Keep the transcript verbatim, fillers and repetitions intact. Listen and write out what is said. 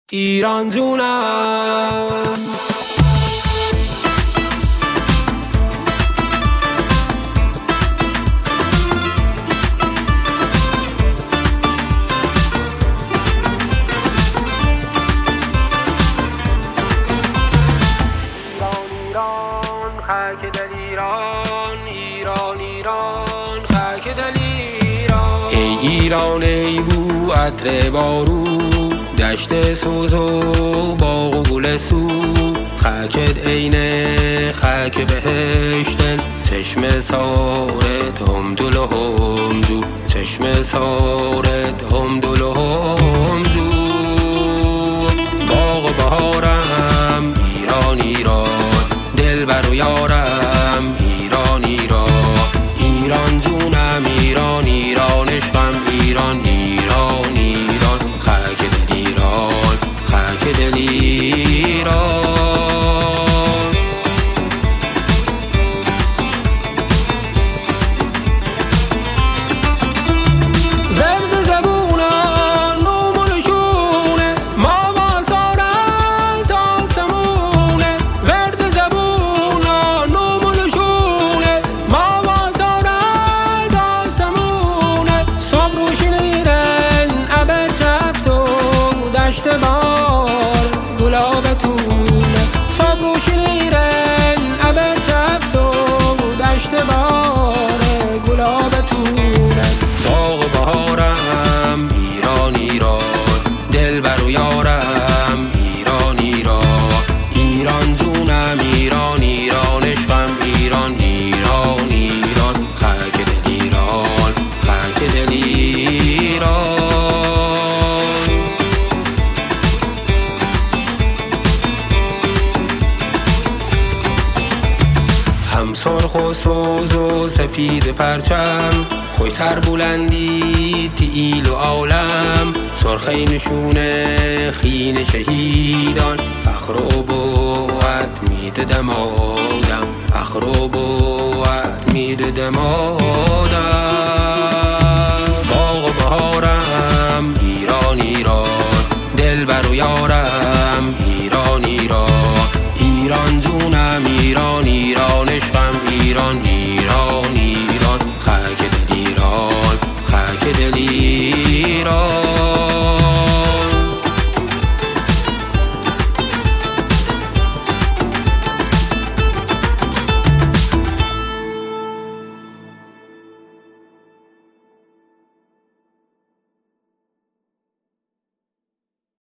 ایران جونم خاک دل ایران، ایران ایران خاک دل ایران. ای ایران ای بو عطر بارو، دشت سوز و باغ و گل سو، خاکت عینه خاک بهشتن، چشم سارت هم دل و هم جو، چشم سارت هم دل و هم جو. باغ و بهارم ایران ایران، دل بر و یارم ایران ایران. ایران جونم ایران ایران عشقم ایران ایران ایران خاک دل ایران، خاک دل ایران. ورد زبونم نوم نشونه، ما بازارم تا سمونه. ورد زبونم نوم نشونه، ما بازارم تا سمونه. صبح روشن ایران ابر جفت و دشت بار گلابتونه. صبح روشن ایران ابر جفت و دشت بار گلابتونه. باغ و بهارم ایران ایران، دل بر و یارم ایران ایران. ایران جونم ایران ایران عشقم ایران ایران ایران خاک دل ایران، خاک دل ایران. هم سرخ و سوز و سفید پرچم، خوی سر بلندی تیل و عالم. سرخی نشونه خین شهیدان، فخر و بوت میددم آدم، فخر و بوت میددم آدم.